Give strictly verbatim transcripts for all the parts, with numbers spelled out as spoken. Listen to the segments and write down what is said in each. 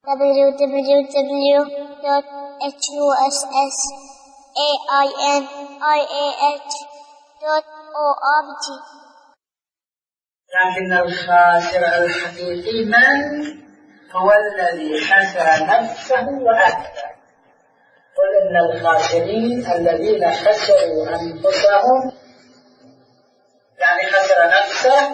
w w w dot huss ainih dot org. لكن الخاسر الحقيقي من هو الذي خسر نفسه وأهله. قل إن الخاسرين الذين خسروا أنفسهم، يعني خسر نفسه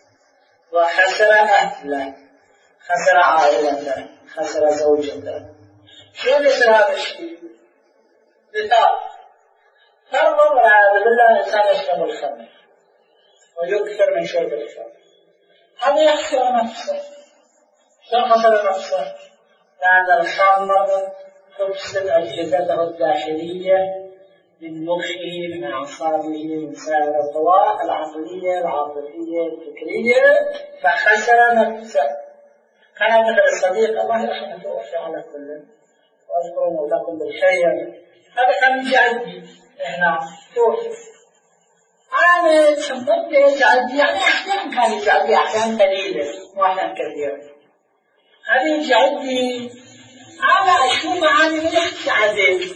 وخسر أهله، خسر عائلته، خسر زوجته. شو مثل هذا الشيء؟ مثال فرض والعياذ بالله إنسان يشرب الخمر ويكثر من شرب الخمر، هذا يخسر نفسه. شو خسر نفسه؟ لأن الخمر تفسد أجهزته الداخلية من مخه، من أعصابه، من سائر القوى العقلية العاطفية الفكرية، فخسر نفسه. كان مثل الصديق الله يرحمه توفي على كل وأذكر مولاكم بالخير، هذا كان من جعدي هنا توفي. أنا شمطت جعدي، يعني أحيان كان يجعدي أحيان قليلة وأحيان كثيرة. هذه جعدي أنا أشوف عني من يحكي عدل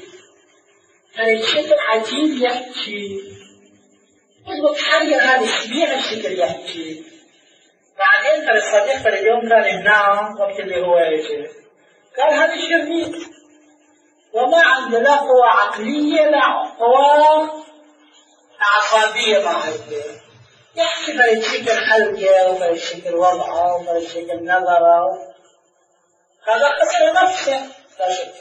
فالشكل عجيب يحكي، يضبط حاجة هذا الشبيع الشكل يحكي. بعدين فالصديق في اليوم كان هنا وقت اللي هو يجي قال هذا شريك وما عنده لا قوة عقلية لا قوة عصبية ما عنده، يحكي فالشكل حلقه وفالشكل وضعه وفالشكل نظره، هذا خسر نفسه لا شك.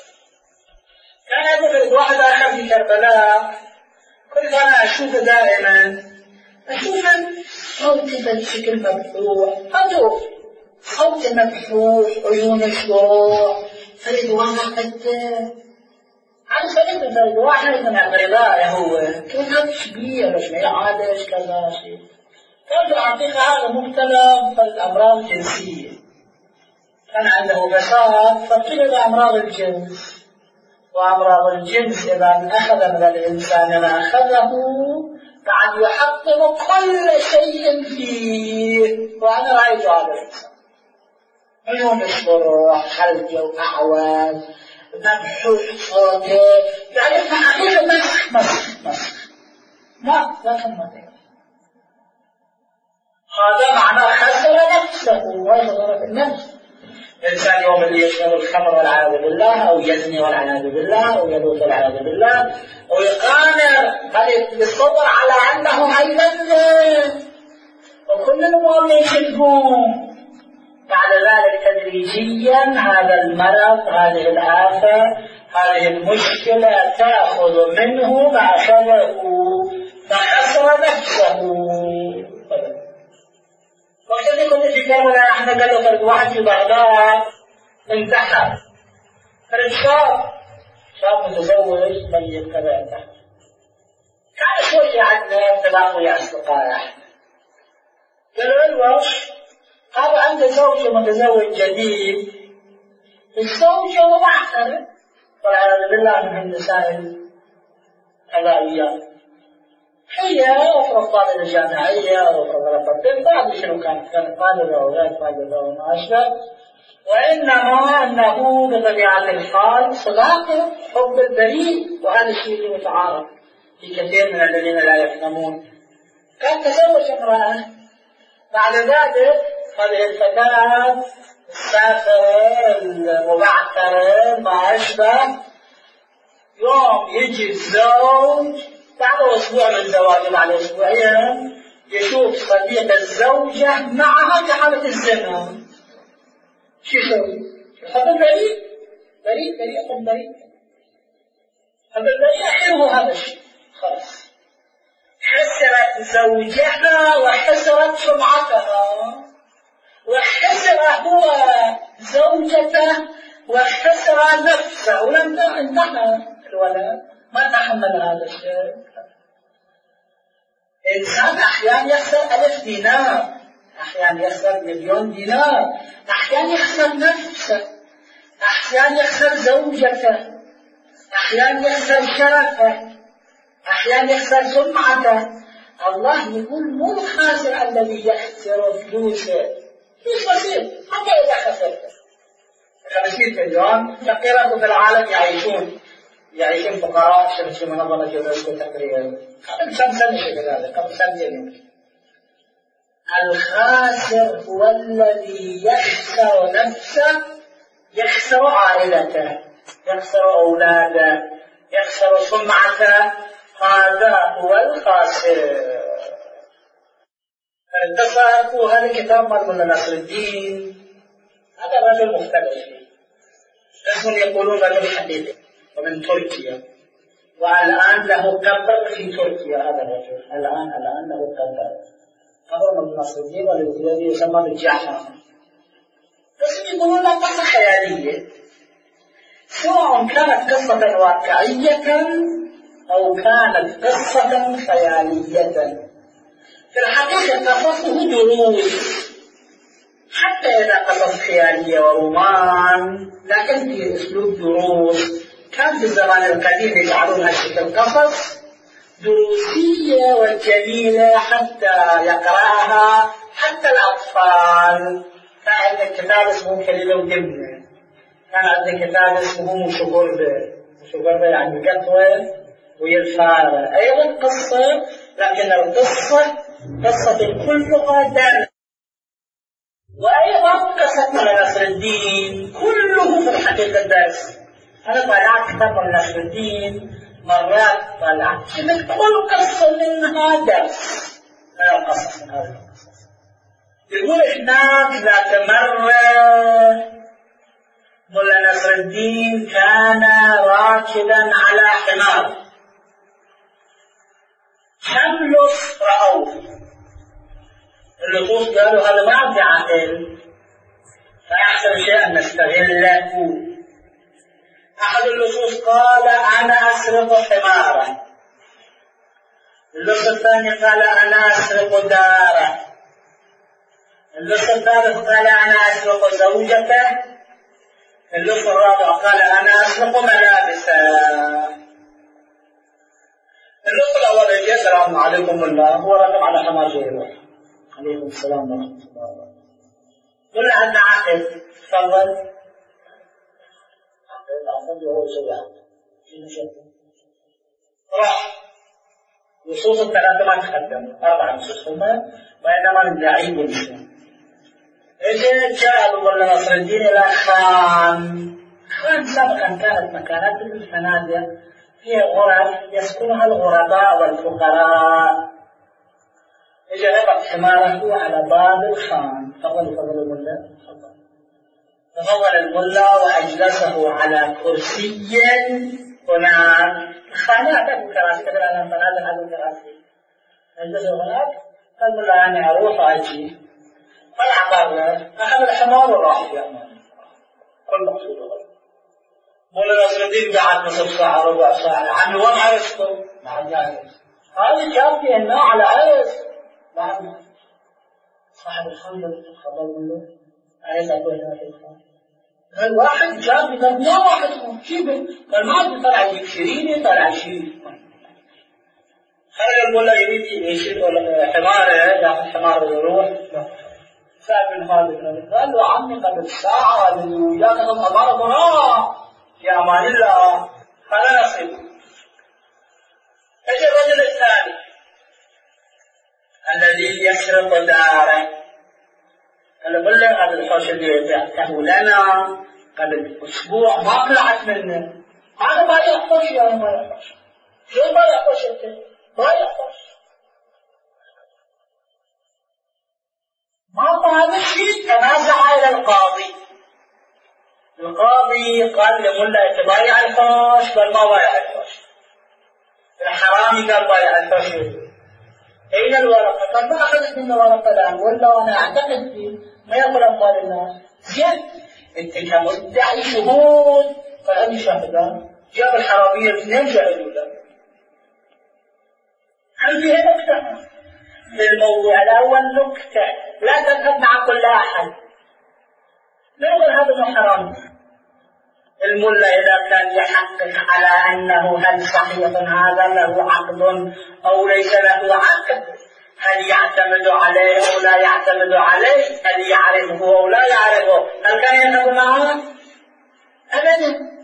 كان هذا واحد آخر في كربلاء كنت أنا أشوفه دائما، أشوفه صوتي بشكل مفتوح، هذا صوتي مفتوح، عيونه شروع، فريد واحد عن فريد فريد واحد من أغرباء هو كيف هذا كبير مش ما عادش كذا شيء. كان في الحقيقة هذا مبتلى بالأمراض الجنسية، كان عنده بساط فابتلى بأمراض الجنس، وأمراض الجنس إذا أخذ من الإنسان ما أخذه بعد يحطم كل شيء فيه. وأنا رأيت هذا الإنسان عيون الشروع، حلقه وأعواد، مبحوث صوته، يعني في حقيقة مسخ مسخ مسخ ما لكن ما تقول هذا معنى خسر نفسه ويغرق النفس. الإنسان يوم اللي يشرب الخمر والعياذ بالله أو يزني والعياذ بالله أو يلوث والعياذ بالله أو يقامر، هذا يتصور على أنه هيمنة وكل الأمور يشربون. بعد ذلك تدريجيا هذا المرض، هذه الآفة، هذه المشكلة تأخذ منه ما أخذه فخسر نفسه. وقت اللي كنت في كربلاء احنا قالوا فرد واحد في بغداد انتحر، فرد شاب شاب متزوج ميت كذا انتحر. كان شوية عندنا تلاقوا يا أصدقاء احنا قالوا الوش هذا عنده زوجة متزوج جديد، الزوجة ومعترف والعياذ بالله من النساء الغاليات، هي أفرض طالبة جامعية أو أفرض طالبة بعد شنو كانت كانت طالبة أو غير طالبة وما أشبه، وإنما أنه بطبيعة الحال صداقة حب البريء، وهذا الشيء اللي متعارف في كثير من الذين لا يفهمون. كان تزوج امرأة، بعد ذلك هذه الفتاة السافرة المبعثرة ما أشبه، يوم يجي الزوج بعد أسبوع من زواجه بعد أسبوعين يشوف صديق الزوجة معها في حالة الزنا. شو يسوي؟ هذا بريء بريء بريء أم بريء؟ هذا البريء حلو هذا الشيء خلاص. حسرت زوجها وحسرت سمعتها، وحسر هو زوجته وحسر نفسه، ولم انتهى الولد ما تحمل هذا الشيء. إنسان أحيانا يخسر ألف دينار، أحيانا يخسر مليون دينار، أحيانا يخسر نفسه، أحيانا يخسر زوجته، أحيانا يخسر شرفه، أحيانا يخسر سمعته. الله يقول مو الخاسر الذي يخسر فلوسه، فلوس بسيط حتى إذا خسرته خمس خمسين مليون فقيرة في العالم يعيشون يعيشون فقراء شمس منظمة يونسكو تقريبا قبل كم سنة كذلك قبل سنتين. الخاسر هو الذي يخسر نفسه، يخسر عائلته، يخسر أولاده، يخسر سمعته، هذا هو الخاسر. التصرف هذا كتاب مال ناصر الدين، هذا رجل مختلف فيه، اسمه يقولون رجل حديث ومن تركيا، والآن له قبر في تركيا. هذا الرجل الآن الآن له قبر قبر مال ناصر الدين والذي يسمى بالجعفر. بس يقولون له قصة خيالية، سواء كانت قصة واقعية أو كانت قصة خيالية. في الحقيقة قصصه دروس، حتى إذا قصص خيالية ورومان، لكن في أسلوب دروس. كان في الزمان القديم يجعلون هالشكل قصص دروسية وجميلة حتى يقرأها حتى الأطفال. كان عندنا كتاب اسمه كليلة ودمنة، كان عندنا كتاب اسمه مشغوربة، مشغوربة يعني قطوة ويرفعها، أيضا قصة، لكن القصة قصة كلها درس. وأيضا قصة ناصر الدين كله في الحقيقة درس. أنا طلعت كتاب ناصر الدين مرات، طلعت كتبت كل قصة منها درس. هذا القصص من هذه القصص. يقول هناك ذات مرة مولا ناصر الدين كان راكبا على حمار، حملص رأوه، اللصوص قالوا هذا ما عندي عقل، فأحسن شيء أن نستغله. أحد اللصوص قال أنا أسرق حمارا، اللص الثاني قال أنا أسرق داره، اللص الثالث قال أنا أسرق زوجته، اللص الرابع قال أنا أسرق ملابسه. اللص الأول يجي السلام عليكم الله، هو راكب على حمار جيبه، عليكم السلام ورحمة الله، قل عندنا عقل، تفضل. راح نصوص الثلاثة ما تقدم، أربع نصوص هما، وإنما الداعي والإسلام. إذا جاء مولا ناصر الدين إلى خان. خان سابقا كانت مكانات الفنادق فيها غرف يسكنها الغرباء والفقراء. إجا ربط حماره على باب الخان. تفضل تفضل الملا، تفضل. تفضل الملا وأجلسه على كرسي هناك. الخانات أبو كراسي، كثير أنا فنادق أبو كراسي. أجلسه هناك، قال الملا أنا أروح وأجي. طلع بابه، أخذ الحمار وراح يا أمان. كل مقصود غير. مولا ناصر الدين قعد نصف ساعة ربع ساعة، عمي وين عرفته؟ ما عندي عرف. هذه جاب فيها النوع على عرف. ما عندي. صاحب الخمر خبر منه، عايز أقول هنا في الخمر. قال واحد جاب لي قال يا واحد شيبه، قال ما عندي طلع يجيب شيريني طلع شيء. خرج المولا يريد يشيل حماره، ياخذ حمار ويروح. سأل من هذا قال له عمي قبل ساعة وياك الأمارة هنا في أمان الله، هذا نصيب. ايش الرجل الثاني الذي يسرق داره؟ قال قل له هذا الحوش اللي بعته لنا قبل أسبوع ما طلعت منه، هذا ما يحوش يا ما يحوش. شو ما يحوش أنت؟ ما يحوش. ما هذا الشيء تنازع إلى القاضي. القاضي قال لملا تبايع الحوش، قال ما بايع الحوش. الحرامي قال بايع الحوش. أين الورقة؟ قال ما أخذت منه ورقة الآن، ولا أنا أعتقد فيه ما يأكل أموال الناس. زين أنت كمدعي شهود، قال أني شاهدان. جاب الحرامية اثنين شهدوا له. عندي هنا نكتة في الموضوع الأول، نكتة لا تذهب مع كل أحد. لا يقول هذا مو حرام. الملا إذا كان يحقق على أنه هل صحيح هذا له عقد أو ليس له عقد، هل يعتمد عليه أو لا يعتمد عليه، هل يعرفه أو لا يعرفه، هل كان يذهب معه؟ أبدا.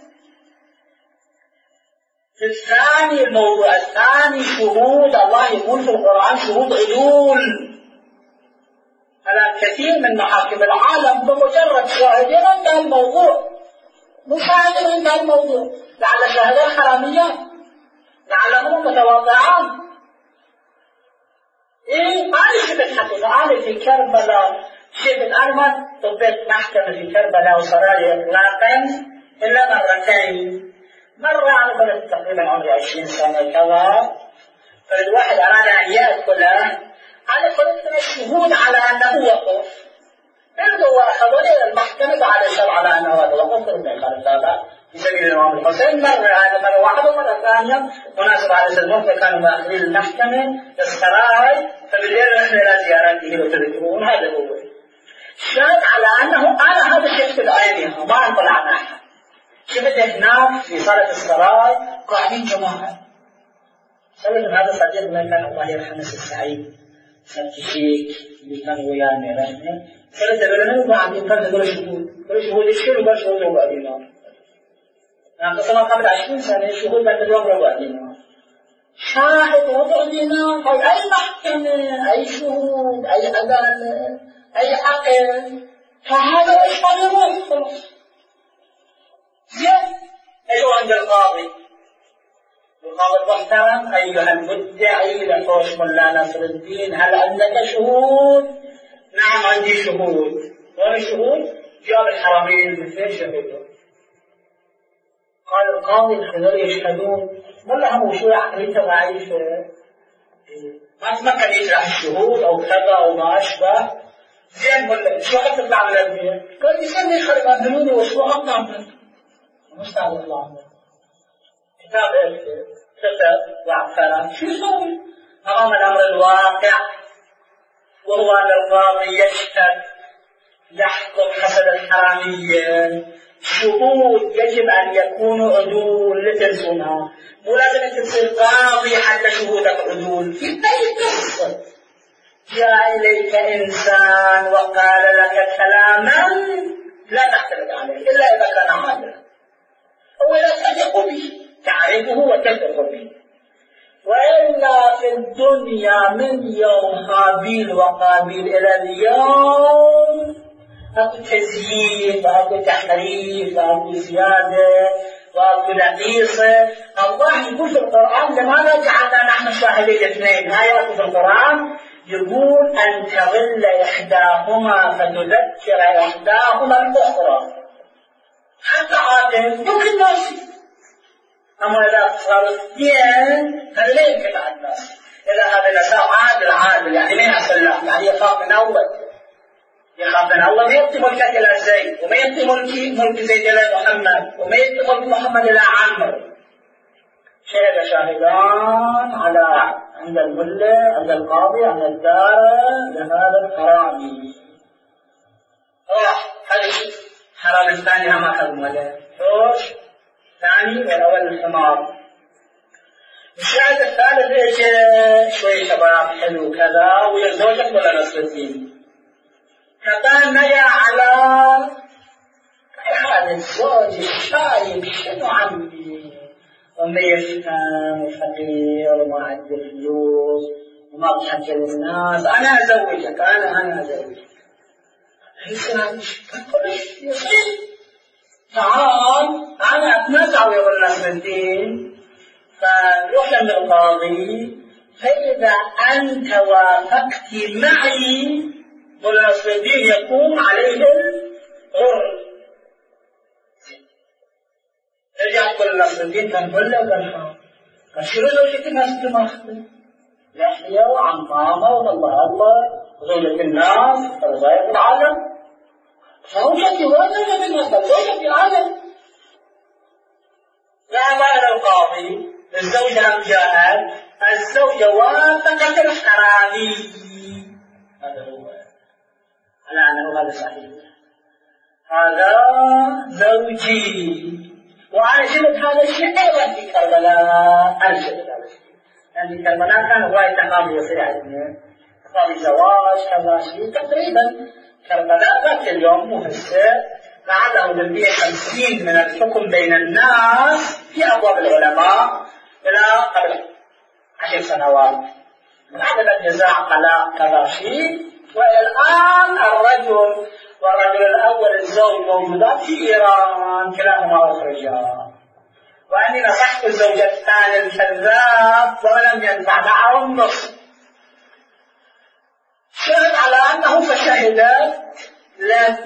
الثاني الموضوع الثاني شهود الله يقول في القرآن شهود عدول على كثير من محاكم العالم بمجرد شاهدين انتهى الموضوع، مشاهدين انتهى الموضوع، لعل شاهدين حراميات، لعلهم متواضعان. إيه ما شفت حقيقة أنا في كربلاء، شفت أنا ما طبيت محكمة في كربلاء وسرايا إطلاقا إلا مرتين. مرة أنا كنت تقريبا عمري عشرين سنة كذا، فالواحد أراد أن يأكله، أنا كنت مشهود على أنه وقف، برضو وأخذوني إلى المحكمة بعد الشرع على أنه هذا وقف من خلفها في سبيل الإمام الحسين. مرة هذا مرة واحدة، ومرة ثانية مناسبة على سلمون فكانوا مأخذين المحكمة السراي، فبالليل نحن إلى زيارته وتذكرون. هذا هو شاهد على أنه أنا هذا شفت بعينها ما أنقل عنها. شفت هناك في صالة السراي قاعدين جماعة. سألت هذا صديق من كان الله يرحمه السعيد سنت الشيك اللي كان ويانا رحمه. سألت بلنا قاعدين كان تقول شهود، قال شهود إيش كله؟ قال شهود ربع دينار. أنا قصنا قبل عشرين سنة شهود بعد اليوم ربع دينار. شاهد ربع دينار، أي أي محكمة، أي شهود، أي عدالة، أي عقل، فهذا إيش قال خلاص. زين أيوة عند القاضي، القاضي المحترم أيها المدعي لحوش ملا نصر الدين هل عندك شهود؟ نعم عندي شهود. وين شهود؟ جاب الحرمين الاثنين شهدوا. قال القاضي الخضر يشهدون، ولا هم شو عقليته ضعيفة ما تمكن يشرح الشهود أو كذا أو ما أشبه. زين ولا شو حتطلع من البيت؟ قال يسمي يخرب أندلوني وشو أطلع منه مستعد يطلع منه. كتاب كتب وعفرة شو يسوي؟ أمام الأمر الواقع وهو أن القاضي يشهد يحكم حسب الحرامية. شهود يجب أن يكونوا عدول لتنسونها، مو لازم تصير قاضي حتى شهودك عدول. في أي قصة جاء إليك إنسان وقال لك كلاما لا تعترض عليه إلا إذا كان عادلا، أولا تثق به، تعرفه وتثق به. وإلا في الدنيا من يوم هابيل وقابيل إلى اليوم أكو تزييد وأكو تحريف وأكو زيادة وأكو نقيصة. الله يقول في القرآن لماذا جعلنا نحن شاهدين اثنين؟ هاي أكو في القرآن يقول أن تغل إحداهما فتذكر إحداهما الأخرى. حتى عادل يمكن ناسي، أما إذا صار اثنين هذا لا يمكن على الناس. إذا هذا نساء عادل عادل يعني ما يحصل، يعني يخاف من أول، يخاف من الله، ما يعطي ملكك إلى زيد، وما يعطي ملك ملك زيد إلى محمد، وما يعطي ملك محمد إلى عمرو. شهد شاهدان على عند الملة عند القاضي عند الدار لهذا الحرامي. راح هذا حرام الثاني ما أخذ ماله روش ثاني والأول الحمار. الشاهد الثالث إيش؟ شوي شباب حلو كذا ويا زوجك ولا نصر الدين. كمان نجا على هذا الزوج الشايب شنو عمي وما يفهم وفقير وما عنده فلوس وما بحكي للناس أنا أزوجك أنا أنا أزوجك. حسنا كلش يصير تعال أنا أتنازع ويا نصر الدين. فنروح للقاضي فإذا أنت وافقت معي مولا نصر الدين يقوم عليه الغر. رجع كل نصر الدين كان كله قال قال شنو زوجتك الناس تماخذ لحية وعنطامة والله الله وزوجة الناس ورزايق العالم. زوجتي وزوجة الناس زوجتي العالم. ذهب إلى القاضي الزوجة أم جاءت الزوجة وافقت الحرامي. هذا هو على أنه هذا صحيح، هذا زوجي. وأنا شفت هذا الشيء أيضا في كربلاء. أنا شفت هذا الشيء يعني في كربلاء كان هواية تقاضي يصير عندنا تقاضي زواج كذا شيء تقريبا. كربلاء ذاك اليوم مو هسه لعله لديه خمسين من الحكم بين الناس في أبواب العلماء إلى قبل عشر سنوات. بعد النزاع قلاء كذا شيء، وإلى الآن الرجل والرجل الأول الزوج موجودان في إيران كلاهما أخرجا، وأني نصحت الزوج الثاني الكذاب ولم ينفع معهم نص. شهد على أنه فشهدت له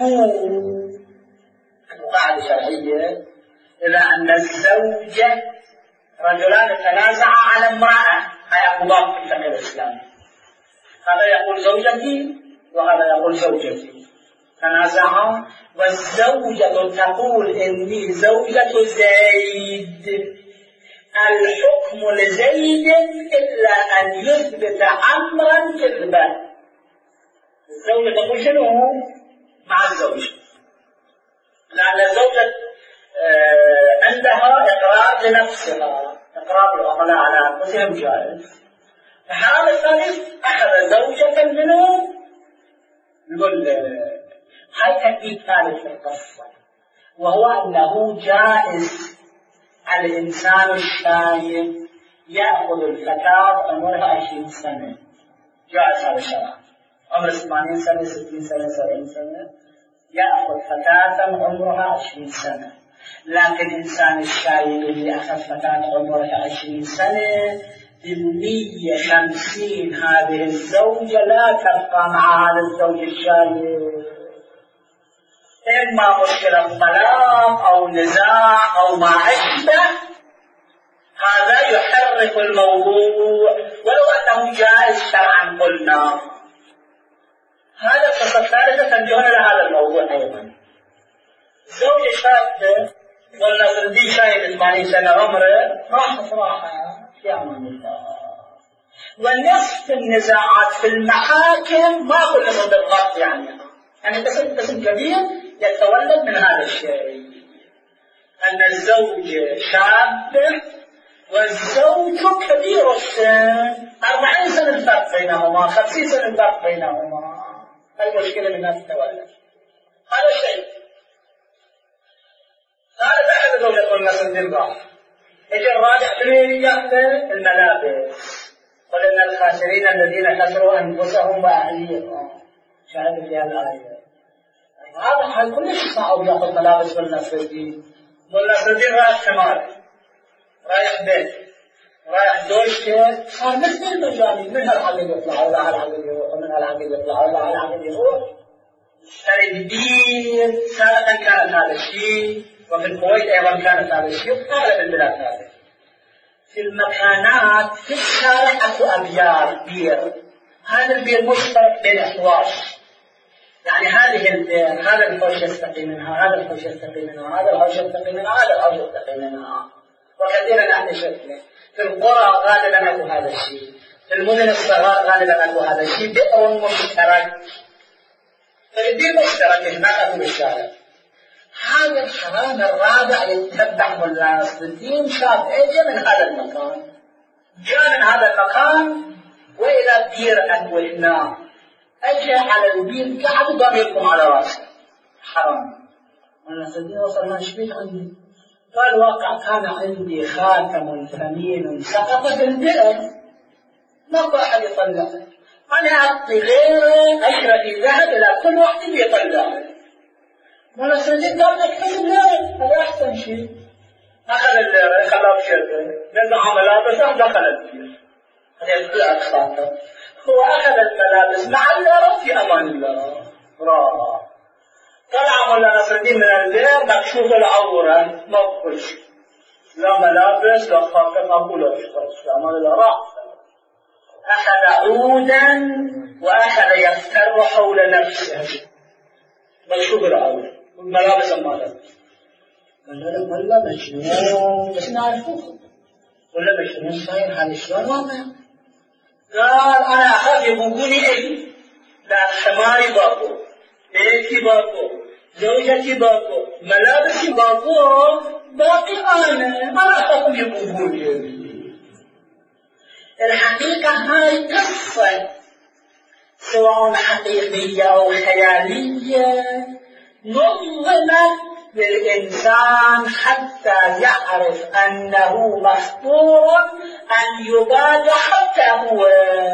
القاعدة الشرعية إذا أن الزوجة رجلان تنازعا على امرأة، هي مضاف في الفقه الإسلامي، هذا يقول زوجتي وهذا يقول زوجتي، تنازعا، والزوجة تقول إني زوجة زيد، الحكم لزيد إلا أن يثبت أمرا كذبا. الزوجة تقول شنو مع الزوج، لأن الزوجة آه عندها إقرار لنفسها، إقرار العقلاء على أنفسهم جائز. فهذا الثالث أخذ زوجة منه، يقول هاي تأكيد ثالث للقصة، وهو أنه جائز الإنسان الشايب يأخذ الفتاة عمرها عشرين سنة، جائز هذا الشرع، عمر ثمانين سنة ستين سنة سبعين سنة يأخذ فتاة عمرها عشرين سنة. لكن الإنسان الشايب اللي أخذ فتاة عمرها عشرين سنة بالمية خمسين هذه الزوجة لا تبقى مع هذا الزوج الشايب، إما مشكلة طلاق أو نزاع أو ما أشبه، هذا يحرك الموضوع ولو أنه جائز شرعا قلنا. هذا القصة الثالثة تنجون لهذا الموضوع أيضا. زوجة شابة ولا زندي شايب ثمانين سنة عمره راحت راحة في أمان الله، ونصف النزاعات في المحاكم ما كلهم بالضبط يعني يعني قسم قسم كبير يتولد من هذا الشيء، أن الزوج شاب والزوج كبير السن، أربعين سنة الفرق بينهما، خمسين سنة الفرق بينهما، المشكلة من هذا التولد. هذا الشيء هذا بعد زوجة قلنا سندين راح. يجي الرابع شنو يأخذ الملابس، قل إن الخاسرين الذين خسروا أنفسهم وأهليهم، شاهد في هذه الآية. هذا حال كلش صعب يأخذ ملابس والناصرين، والناصرين رايح شمال، رايح بيت، رايح دوشة، صار مثل المجانين، من هالعقل يطلع ولا هالعقل يروح ومن هالعقل يطلع ولا هالعقل يروح. الكبير سابقا كانت هذا الشيء، وفي الكويت أيضا كانت هذا الشيء، وفي أغلب البلاد هذا. في المكانات في الشارع أكو أبيار بير، هذا البير مشترك بين أحواش، يعني هذه البير هذا الحوش يستقي منها، هذا الحوش يستقي منها، هذا الحوش يستقي منها، هذا الحوش يستقي منها، وكثيرا نحن شفنا في القرى غالبا أكو هذا الشيء، في المدن الصغار غالبا أكو هذا الشيء، بئر مشترك، فالبير مشترك هناك أكو بالشارع. هذا الحرام الرابع يتبع ملا نصر الدين، شاب اجى من هذا المكان، جاء من هذا المكان وإلى بير أنوهنا، أجى على البير قاعد قام يقوم على راسه، حرام. ملا نصر الدين وصلنا شبيت عندي، قال واقع كان عندي خاتم ثمين سقط في البئر، ما أحد يطلعه، أنا أعطي غيره أشرب ذهب إلى كل واحد يطلعه. ولا سجد قال اكتب ليه، هذا أحسن شيء. أخذ الخلاف شرطه نزع ملابسه دخل البير، هذا يقول الخاطر، هو أخذ الملابس مع الله في أمان الله، راح طلع ملا نصر الدين من البير مكشوف العورة، ما شيء، لا ملابس لا خاطر ما كله شيء، أمان الله راح. أخذ عودا وأخذ يفتر حول نفسه مكشوف العورة والملابس المالات. قال له والله مجنون، بس نعرفه ولا مجنون صاير هذا شلون واقع؟ قال أنا أخاف يبوقوني إيه، لا حماري باكو، بيتي باكو، زوجتي باكو، ملابسي باكو، باقي أنا ما أخاف يبوقوني. الحقيقة هاي قصة سواء حقيقية أو خيالية نظمت للإنسان حتى يعرف أنه مفطور أن يباد حتى هو.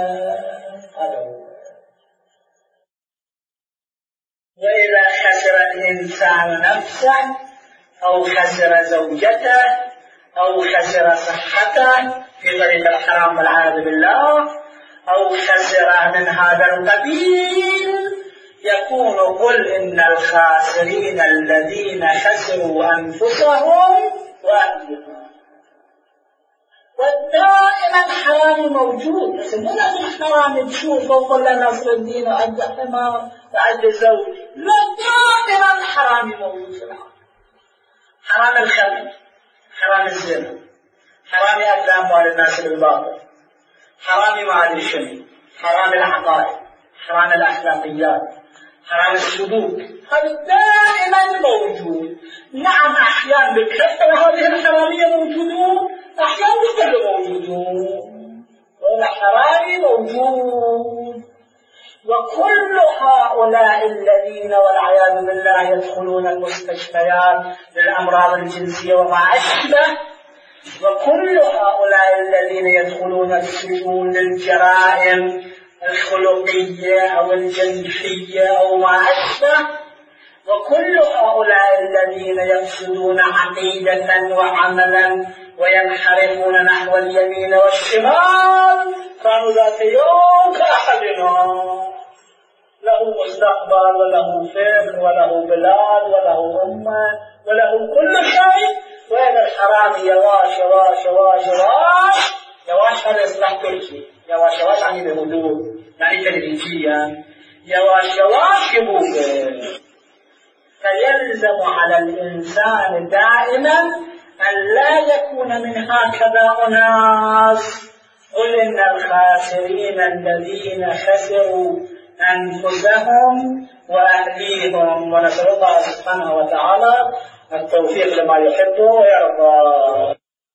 وإذا خسر الإنسان نفسه أو خسر زوجته أو خسر صحته في طريق الحرام والعياذ بالله أو خسر من هذا القبيل، يكون قل إن الخاسرين الذين خسروا أنفسهم وأهلهم. ودائما حرام موجود، بس مو لازم حرام تشوفه وقل نصر الدين وعد حمار وعد زوج، لا، دائما حرام موجود في العالم. حرام الخمر، حرام الزنا، حرام أكل أموال الناس بالباطل، حرام مال الشرك، حرام العقائد، حرام الأخلاقيات، حرام السلوك، هذا دائما موجود. نعم أحيانا بالكثرة هذه الحرامية موجودون، أحيانا بالقلة موجودون، والحرام موجود. وكل هؤلاء الذين والعياذ بالله يدخلون المستشفيات للأمراض الجنسية وما أشبه، وكل هؤلاء الذين يدخلون السجون للجرائم الخلقية أو الجنسية أو ما أشبه، وكل هؤلاء الذين يفسدون عقيدة وعملا وينحرفون نحو اليمين والشمال كانوا ذات يوم كأحدنا، له مستقبل وله فكر وله بلاد وله أمة وله كل شيء. وهذا الحرام يواش يواش يواش يواش يواش هذا إصلاح تركي، يواش يواش يعني بهدوء، يعني تلفزيون، يواش يواش يبوغ. فيلزم على الإنسان دائما أن لا يكون من هكذا أناس. قل إن الخاسرين الذين خسروا أنفسهم وأهليهم. ونسأل الله سبحانه وتعالى التوفيق لما يحبه ويرضى.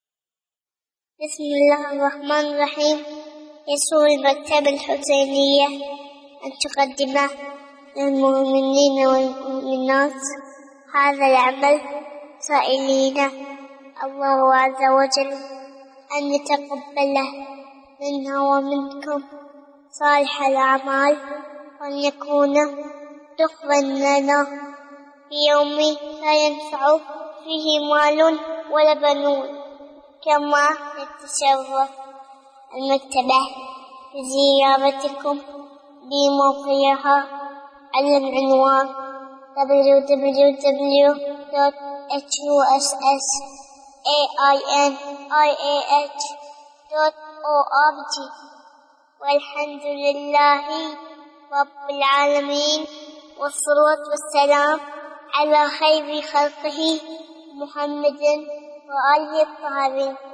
بسم الله الرحمن الرحيم. يسر المكتبة الحسينية أن تقدم للمؤمنين والمؤمنات هذا العمل سائلين الله عز وجل أن يتقبله منا ومنكم صالح الأعمال، وأن يكون دخلا لنا في يوم لا ينفع فيه مال ولا بنون. كما نتشرف المكتبة بزيارتكم بموقعها على العنوان دبليو دبليو دبليو دوت إتش يو إس إس إيه آي إن آي إيه إتش دوت أو آر جي. والحمد لله رب العالمين، والصلاة والسلام على خير خلقه محمد وآله الطاهرين.